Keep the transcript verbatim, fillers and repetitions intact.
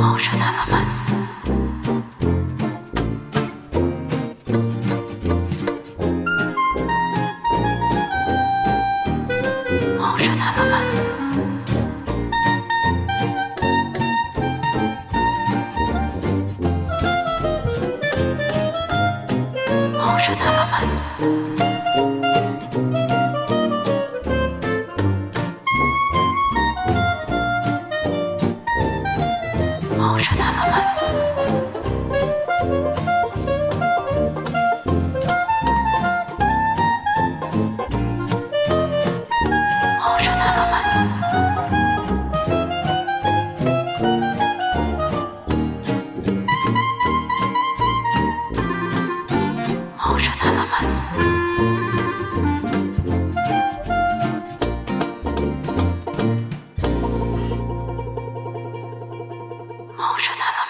Emotional Elements. Emotional Elements. Emotional Elements. Emotion Elements. Emotion Elements. Emotion Elements. Emotion Elements.